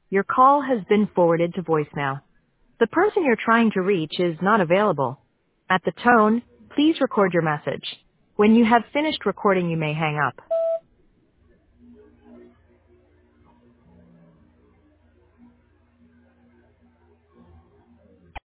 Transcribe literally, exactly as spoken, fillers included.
Your call has been forwarded to voicemail. The person you're trying to reach is not available. At the tone, please record your message. When you have finished recording, you may hang up.